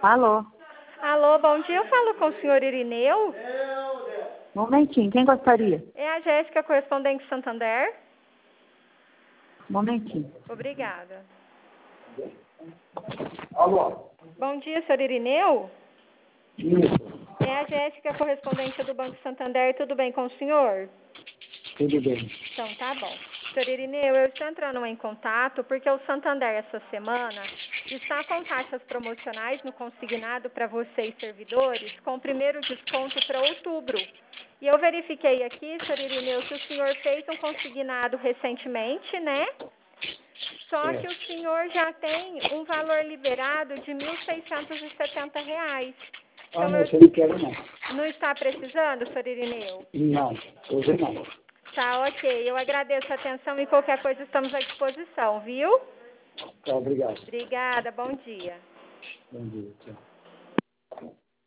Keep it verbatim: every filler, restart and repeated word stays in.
Alô? Alô, bom dia. Eu falo com o senhor Irineu? Momentinho, quem gostaria? É a Jéssica, correspondente Santander. Momentinho. Obrigada. Alô? Bom dia, senhor Irineu? Isso, É a Jéssica, correspondente do Banco Santander. Tudo bem com o senhor? tudo bem. Então, tá bom. Senhor Irineu, eu estou entrando em contato porque o Santander, essa semana, está com taxas promocionais no consignado para vocês, servidores, com o primeiro desconto para outubro. E eu verifiquei aqui, senhor Irineu, que o senhor fez um consignado recentemente, né? Só que É. o senhor já tem um valor liberado de mil seiscentos e setenta reais. Ah, Então, não, eu você não quero não. não está precisando, senhor Irineu? Não, hoje não. Tá, ok. Eu agradeço a atenção e qualquer coisa estamos à disposição, viu? Tá, obrigado. Obrigada, bom dia. Bom dia, tchau.